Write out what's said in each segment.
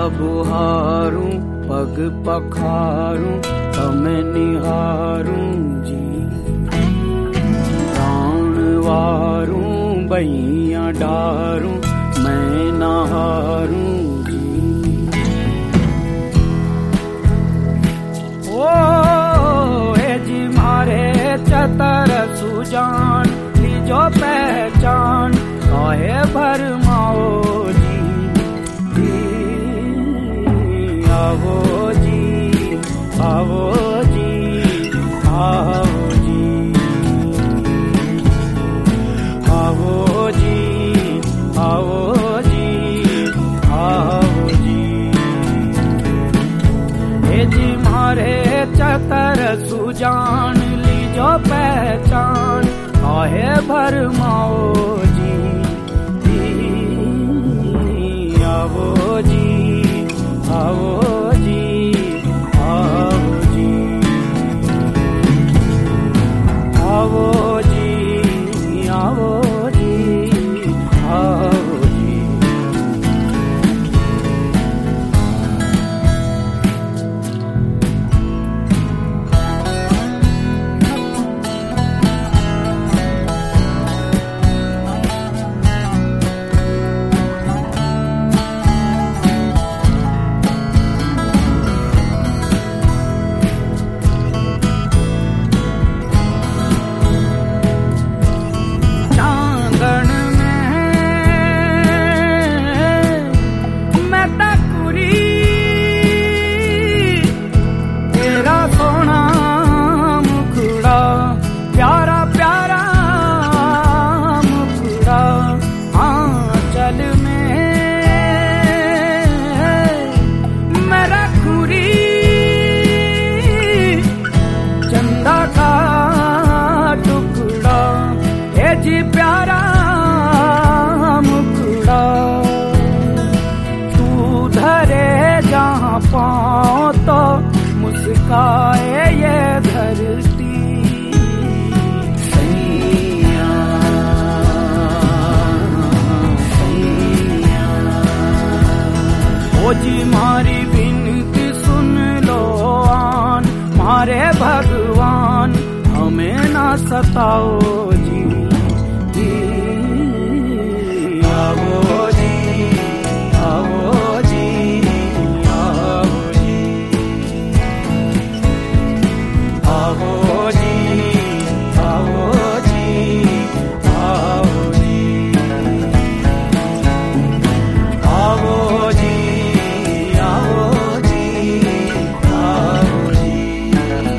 बुहारूं पग पखारूं तमें निहारूं जी, प्राण वारूं बइया डारूं मैं नहारूं जी। ओ हे जी मारे चतर सुजान लीजो पहचान काहे भरमाओ जी, आवो जी आवो जी आवो जी आवो जी आवो जी आवो जी। हे जी मारे चतर सुजान लीजो पहचान काहे भरमाओ जी, आवो जी आवो जी आवो जी आवो जी आवो जी आवो जी। जी प्यारा मुखड़ा तू धरे जहाँ पाँव तो मुस्काए ये धरती, सैया सैया। ओ जी मारी बिनती सुन लो आन मारे भगवान हमें ना सताओ जी, आवो जी आवो जी आवो जी आवो जी आवो जी आवो जी आवो जी आवो जी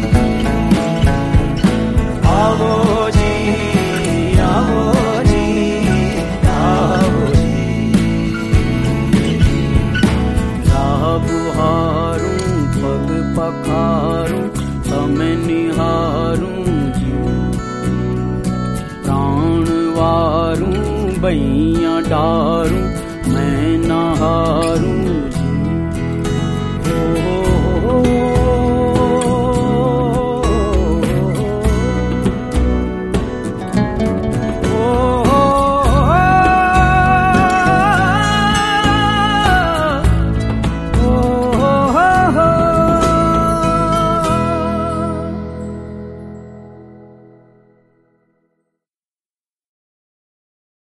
आवो जी आवो जी। बुहारूं पग पखारूं तमें निहारूं जी, प्राण वारूं बइया डारूं मैं नहारूं